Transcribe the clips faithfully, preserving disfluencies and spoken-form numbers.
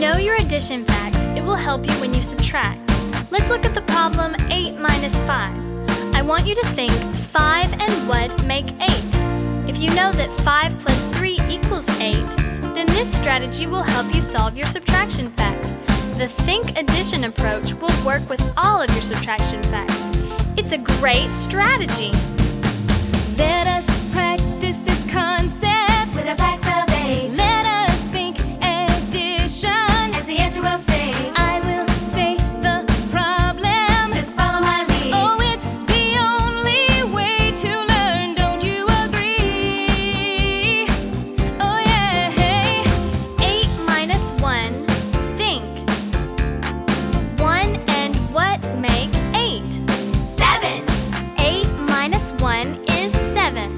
know your addition facts, it will help you when you subtract. Let's look at the problem eight minus five. I want you to think five and what make eight. If you know that five plus three equals eight, then this strategy will help you solve your subtraction facts. The think addition approach will work with all of your subtraction facts. It's a great strategy. Let us practice this concept with our facts of eight. Let us think addition as the answer will state. I will say the problem. Just follow my lead. Oh, it's the only way to learn. Don't you agree? Oh, yeah. eight minus one. Think. one and what make eight? Seven. eight minus one is seven.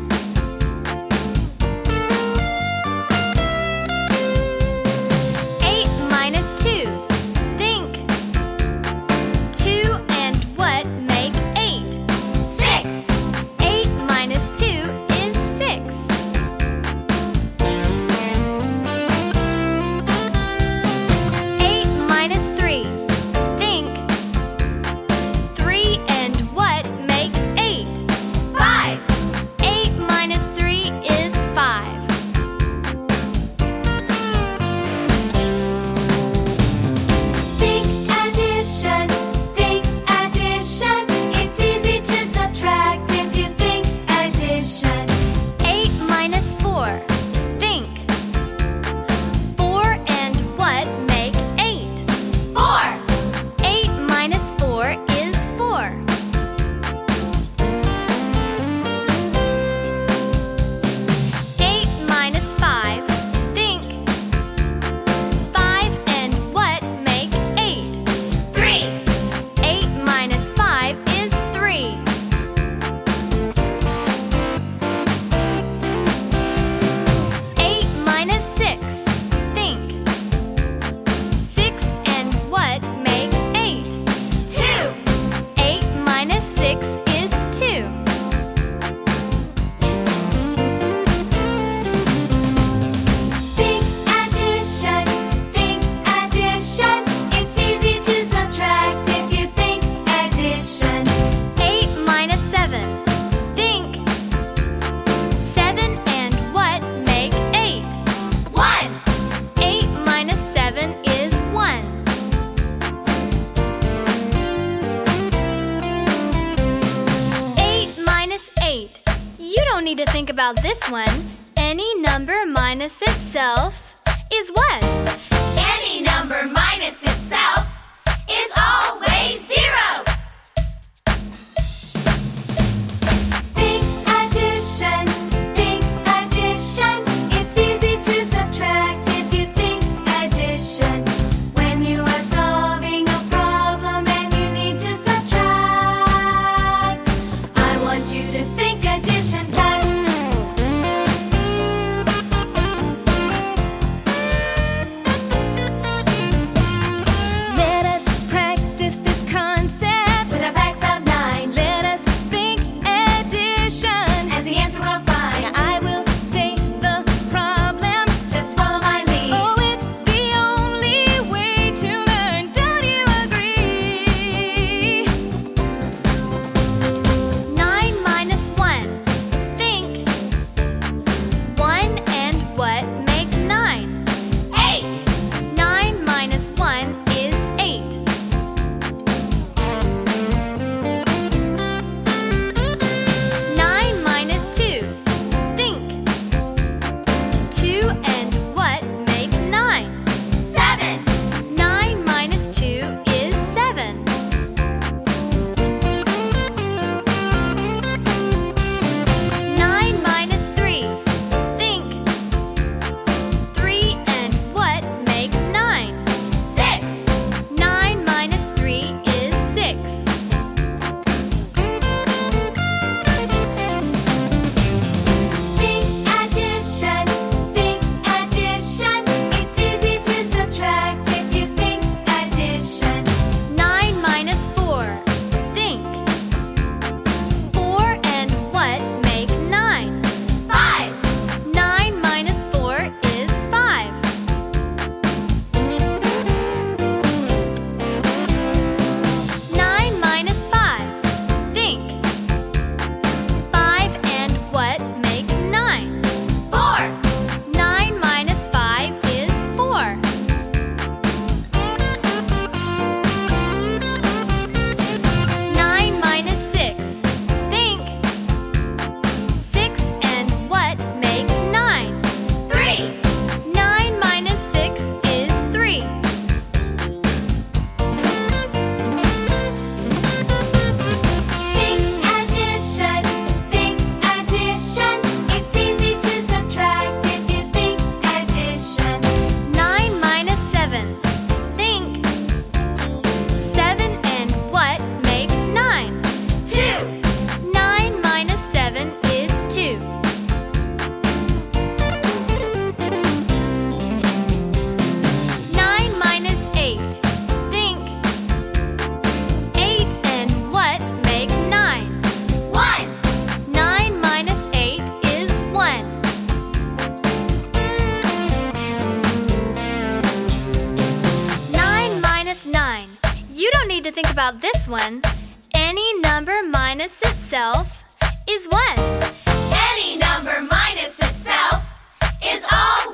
eight minus two. Think. two and what make eight? Six. eight minus two is six. eight minus three. Think. three and what make eight? Five. eight minus three is five. Think addition. Think addition. It's easy to subtract if you think addition. eight minus four. Think. four and what make eight? Four. eight minus four is four. eight minus five. Think. five and what make eight? Three. eight minus five is three. eight minus six. Think. six and what make eight? Two. eight minus six is two. Think addition. Think addition. It's easy to subtract if you think addition. eight minus seven. Think. seven and what make eight? One. eight minus seven is one. eight minus eight. You don't need to think about this one. Any number minus itself is what? Any number minus itself is always zero. Think addition. Think addition. It's easy to subtract if you think addition. When you are solving a problem and you need to subtract, I want you to think addition facts. to think about this one. Any number minus itself is what? Any number minus itself is all